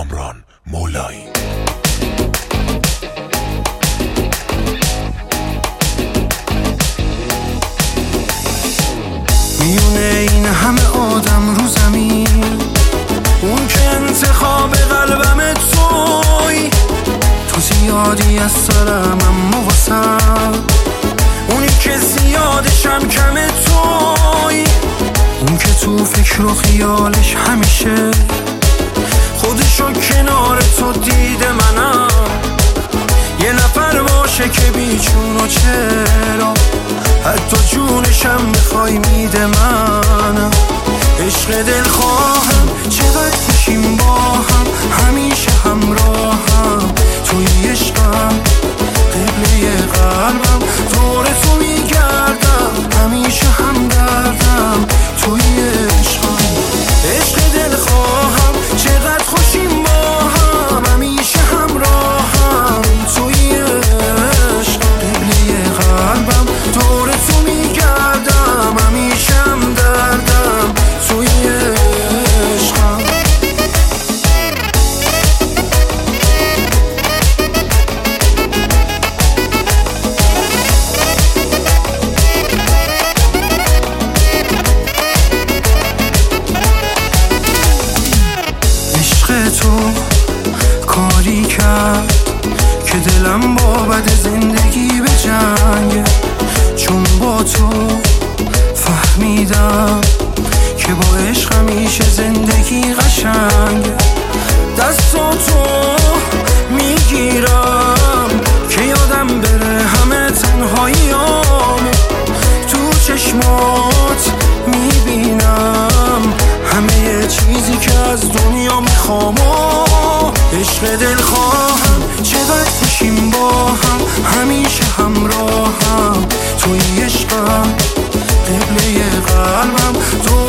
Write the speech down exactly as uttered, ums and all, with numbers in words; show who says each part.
Speaker 1: کامران مولایی.
Speaker 2: میونه این همه آدم رو زمین، اون که انتخاب قلبم توی، تو زیادی از سرم اما واسم، اونی که زیادشم کم توی، اون که تو فکر و خیالش همیشه خودشو کنار تو دیده منم، یه نفر باشه که بیچون و چرا حتی جونشم میخوای میده منم. عشق دل خواهم چقدر خوشیم با هم، همیشه همراهم توی عشقم، قبله قلبم دور تو میگردم، همیشه همدردم توی عشقم. عشق دل خواهم چقدر خوشیم با هم، همیشه همراهم توی عشقم، قبله قلبم دور تو میگردم، همیشه همدردم توی عشقم. عشق تو کاری کرد که دلم با بد زندگی به جنگه، چون با تو فهمیدم که با عشق همیشه زندگی قشنگه. دستاتو میگیرم که یادم بره همه تنهاییامو، تو چشمات میبینم همه چیزی که از دنیا میخوام. عشق دل خواهم چقدر خوشیم با هم، همیشه همراهم توی عشقم، قبله قلبم تو